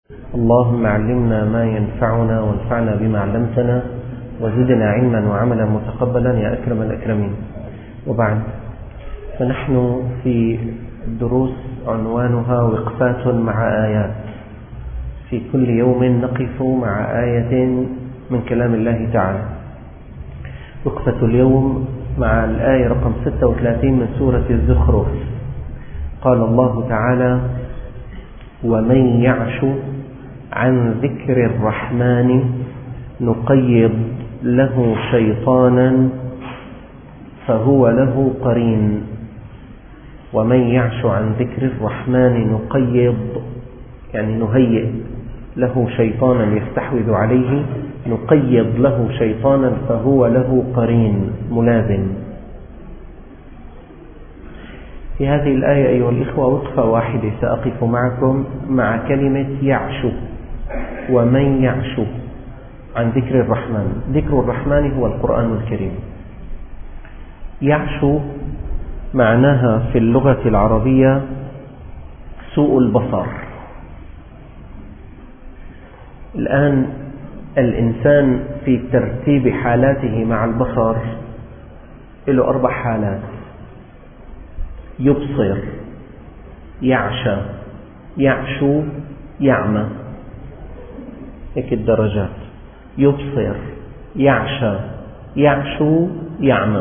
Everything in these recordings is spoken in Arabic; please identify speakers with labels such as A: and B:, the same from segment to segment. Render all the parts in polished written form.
A: اللهم علمنا ما ينفعنا وانفعنا بما علمتنا وزدنا علما وعملا متقبلا يا أكرم الأكرمين. وبعد، فنحن في دروس عنوانها وقفات مع آيات. في كل يوم نقف مع آية من كلام الله تعالى. وقفة اليوم مع الآية رقم 36 من سورة الزخرف. قال الله تعالى: ومن يعش عن ذكر الرحمن نقيض له شيطانا فهو له قرين. ومن يعش عن ذكر الرحمن نقيض يعني نهيئ له شيطانا يستحوذ عليه، نقيض له شيطانا فهو له قرين ملازم. في هذه الآية أيها الإخوة وقفة واحدة سأقف معكم مع كلمة يعش. ومن يعش عن ذكر الرحمن. ذكر الرحمن هو القرآن الكريم. يعش معناها في اللغة العربية سوء البصر. الآن الإنسان في ترتيب حالاته مع البصر له 4 حالات: يبصر، يعشى، يعشو، يعمى. هيك الدرجات: يبصر، يعشى، يعشو، يعمى.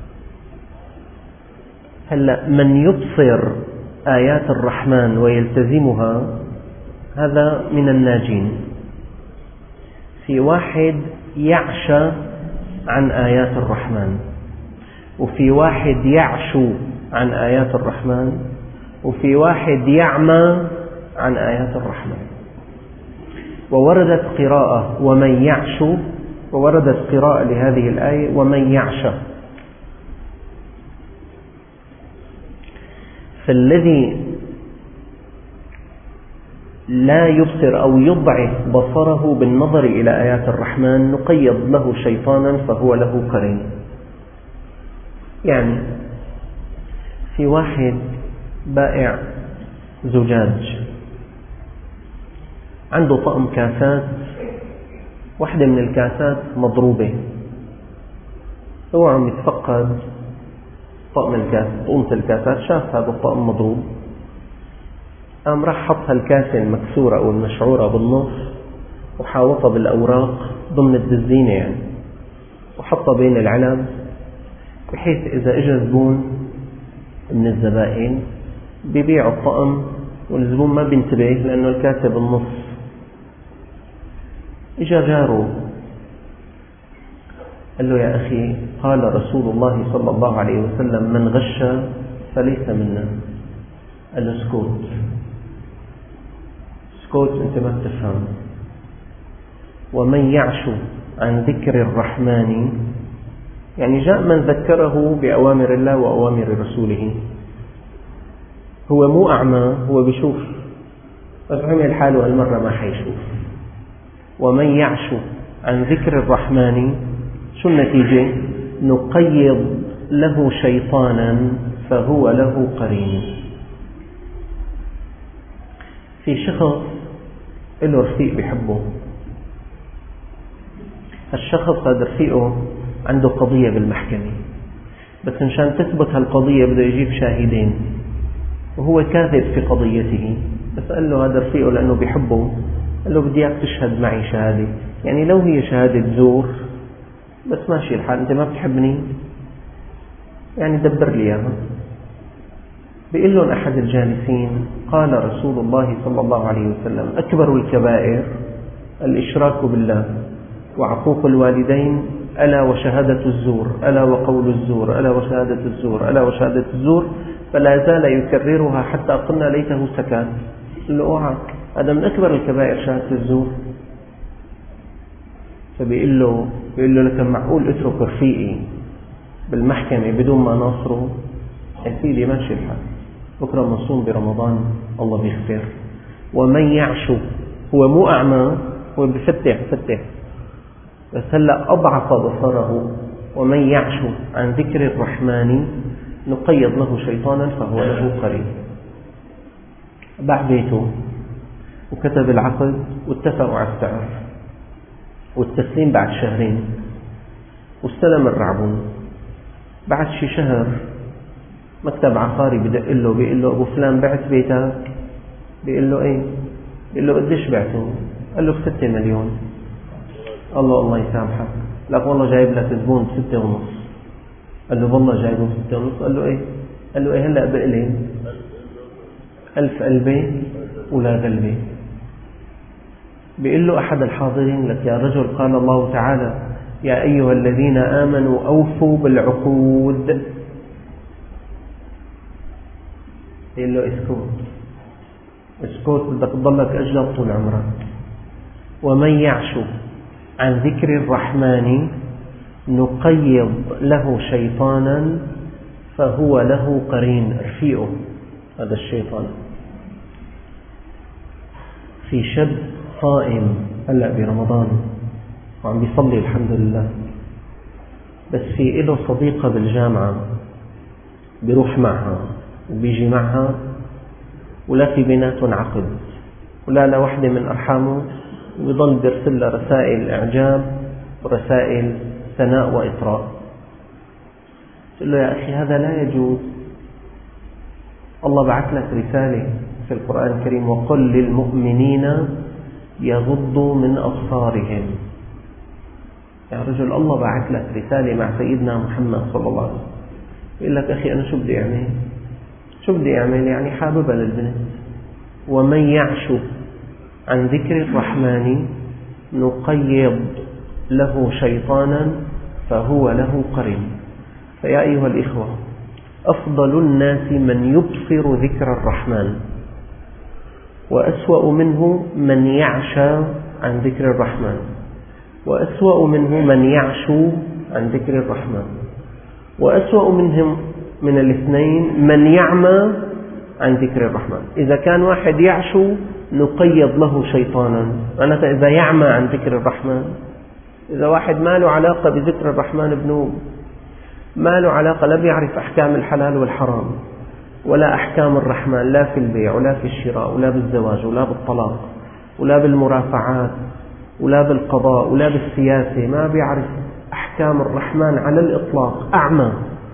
A: هلأ من يبصر آيات الرحمن ويلتزمها هذا من الناجين. في واحد يعشى عن آيات الرحمن، وفي واحد يعشو عن آيات الرحمن، وفي واحد يعمى عن آيات الرحمن. ووردت قراءة ومن يعشو، ووردت قراءة لهذه الآية ومن يعشى. فالذي لا يبصر أو يضعف بصره بالنظر إلى آيات الرحمن نقيض له شيطانا فهو له قرين. يعني في واحد بائع زجاج، عنده طقم كاسات، واحدة من الكاسات مضروبة، هو عم يتفقد طقم الكاسات، شاف هذا الطقم مضروب، قام راح حط هالكاسة المكسورة أو المشعورة بالنص وحاوطها بالأوراق ضمن الدزينة يعني، وحطها بين العلب بحيث إذا إجا زبون من الزبائن بيبيعوا الطقم والزبون ما بينتبه لأنه الكاسة بالنص. إجا جاره قال له: يا أخي، قال رسول الله صلى الله عليه وسلم: من غش فليس منا. قال له: اسكت اسكت، أنت ما بتفهم. ومن يعش عن ذكر الرحمن يعني جاء من ذكره بأوامر الله وأوامر رسوله. هو مو أعمى، هو بيشوف، بس عمل حاله هالمرة ما حيشوف. ومن يعش عن ذكر الرحمن شو النتيجة؟ نقيض له شيطانا فهو له قرين. في شخص له رفيق بيحبه، الشخص هذا رفيقه عنده قضية بالمحكمة، بس مشان تثبت هالقضية بده يجيب شاهدين، وهو كاذب في قضيته، بس قال له هذا رفيقه لأنه بيحبه، قال له: بدي اياك تشهد معي شهادة، يعني لو هي شهادة زور بس ماشي الحال، أنت ما بتحبني يعني دبر لي إياها. بيقول لهم أحد الجالسين: قال رسول الله صلى الله عليه وسلم: أكبر الكبائر الإشراك بالله وعقوق الوالدين ألا وشهادة الزور ألا وقول الزور ألا وشهادة الزور ألا وشهادة الزور، فلا زال يكررها حتى قلنا ليته سكت. قال له: اوعك، هذا من أكبر الكبائر شهادة الزور. فبيقول له: لكن معقول اترك رفيقي بالمحكمة بدون ما ناصره؟ يا سيدي ماشي الحال، بكرة منصوم برمضان الله بيغفر. ومن يعش هو مو أعمى، هو بفتح بس هلأ أضعف بصره. ومن يعش عن ذكر الرحمن نقيض له شيطانا فهو له قرين. باع بيته وكتب العقد واتفقوا على السعر والتسليم بعد شهرين، واستلم الرعبون. بعد شي شهر مكتب عقاري بدق له بيقول له أبو فلان بعت بيتك؟ بيقول له إيه؟ بيقول له قديش بعته؟ قال له ب6 مليون. الله يسامحك، لك والله جايب لك زبون ب6.5. قال له والله جايبه ب6.5. قال له إيه هلأ بقلي 1000 قلبي ولا غلبي. بيقول له أحد الحاضرين لك يا رجل قال الله تعالى يا أيها الذين آمنوا أوفوا بالعقود. يقول له اسكت بدك تضلك أجل طول عمرك. ومن يعش عن ذكر الرحمن نقيض له شيطانا فهو له قرين. رفيقه هذا الشيطان. في شاب صائم هلأ برمضان وعم بيصلي الحمد لله، بس في له صديقة بالجامعة بيروح معها وبيجي معها ولا في بيناتهم عقد ولا لوحدة من أرحامه، ويظل بيرسل لها رسائل إعجاب ورسائل ثناء وإطراء. قل له يا أخي هذا لا يجوز. الله بعث لك رسالة في القرآن الكريم وقل للمؤمنين يغضوا من أبصارهم. يا رجل الله بعث لك رسالة مع سيدنا محمد صلى الله عليه وسلم، يقول لك أخي أنا شو بدي أعمل يعني حاببها للبنت. ومن يعش عن ذكر الرحمن نقيض له شيطانا فهو له قرين. فيا أيها الإخوة أفضل الناس من يبصر ذكر الرحمن، وأسوأ منه من يعشى عن ذكر الرحمن، وأسوأ منه من يعشو عن ذكر الرحمن، وأسوأ منهم من الاثنين من يعمى عن ذكر الرحمن. إذا كان واحد يعشو نقيض له شيطانا، معناتها إذا يعمى عن ذكر الرحمن، إذا واحد ما له علاقة بذكر الرحمن بنوب، ما له علاقة، لا بيعرف أحكام الحلال والحرام ولا أحكام الرحمن، لا في البيع ولا في الشراء ولا بالزواج ولا بالطلاق ولا بالمرافعات ولا بالقضاء ولا بالسياسة، ما بيعرف أحكام الرحمن على الإطلاق، أعمى.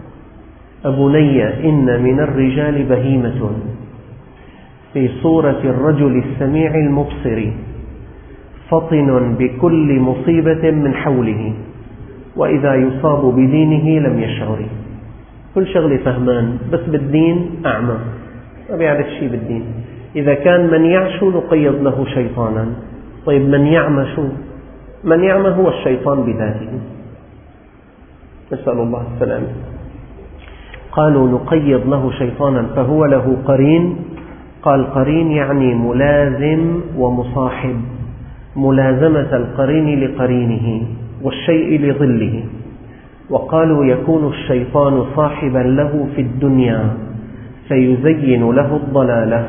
A: أبني إن من الرجال بهيمة في صورة الرجل السميع المبصر فطن بكل مصيبة من حوله وإذا يصاب بدينه لم يشعر. كل شغلة فهمان بس بالدين أعمى، ما بيعرف شيء بالدين. إذا كان من يعشو نقيض له شيطانا. طيب من يعمى شو؟ من يعمى هو الشيطان بذاته، نسأل الله السلامة. قالوا نقيض له شيطانا فهو له قرين. قال قرين يعني ملازم ومصاحب، ملازمة القرين لقرينه والشيء لظله. وقالوا يكون الشيطان صاحبا له في الدنيا فيزين له الضلالة،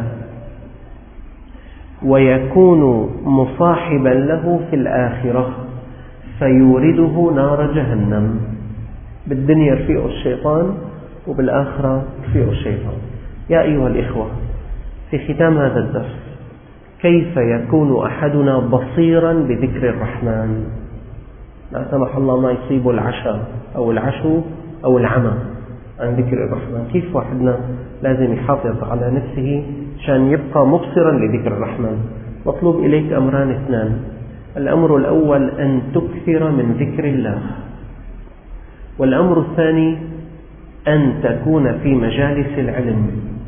A: ويكون مصاحبا له في الآخرة فيورده نار جهنم. بالدنيا رفيق الشيطان وبالآخرة رفيق الشيطان. يا أيها الإخوة في ختام هذا الدرس كيف يكون أحدنا بصيرا بذكر الرحمن؟ لا سمح الله ما يصيب العشاء أو العشو أو العمى عن ذكر الرحمن. كيف واحدنا لازم يحافظ على نفسه عشان يبقى مبصرا لذكر الرحمن؟ مطلوب إليك أمران اثنان. الأمر الأول أن تكثر من ذكر الله، والأمر الثاني أن تكون في مجالس العلم.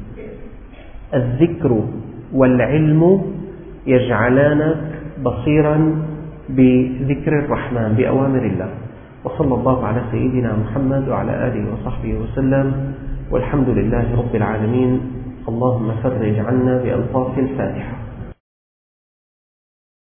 A: الذكر والعلم يجعلانك بصيرا بذكر الرحمن بأوامر الله. وصلى الله على سيدنا محمد وعلى آله وصحبه وسلم، والحمد لله رب العالمين. اللهم فرج عنا بألطاف الفاتحة.